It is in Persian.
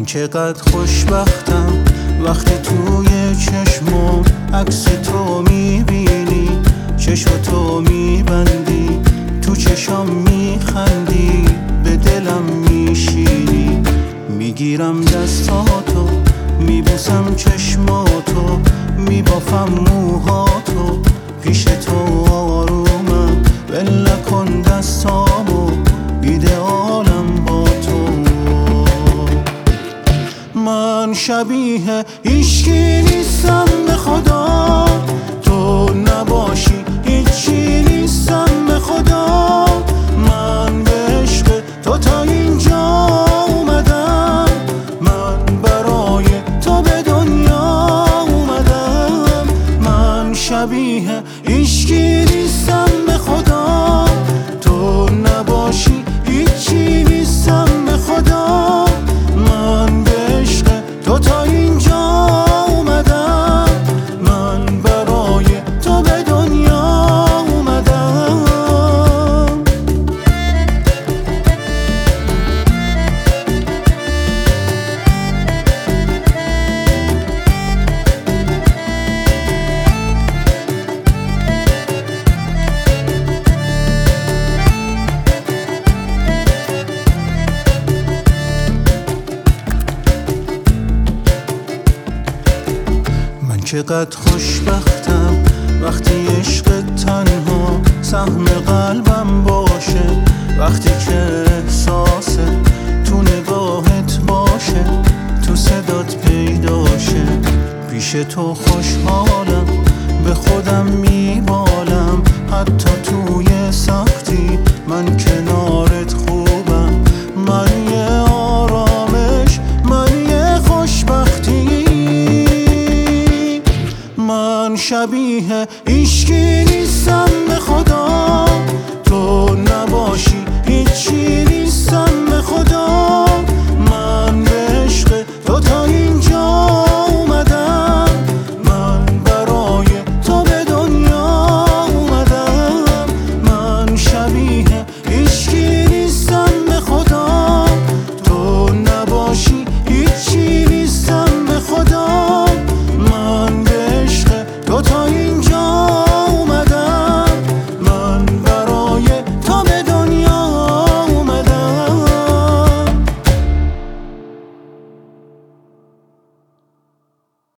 چقدر خوشبختم وقتی توی چشمم عکس تو میبینی، چشمتو میبندی، تو چشام میخندی، به دلم میشینی. میگیرم دستاتو، میبوسم چشماتو، میبافم موهاتو، پیش تو آرومم، ول نکن دستامو، ایدئالم با تو. من شبیه هیچکی نیستم به خدا، تو نباشی هیچی نیستم به خدا. من به عشق تو تا اینجا اومدم، من برای تو به دنیا اومدم. من شبیه هیچکی نیستم به خدا، تو نباشی هیچی نیستم به خدا. من به عشق تو تا اینجا اومدم، من برای تو به دنیا اومدم. چقدر خوشبختم وقتی عشق تنها سهم قلبم باشه، وقتی که احساس تو نگاهت باشه، تو صدات پیداشه. پیش تو خوشحالم، به خودم میبالم، حتی توی سختی من کنارت خوبم. من یه آرامش، من یه خوشبختی. من شبیه هیچکی نیستم به خدا، تو نباشی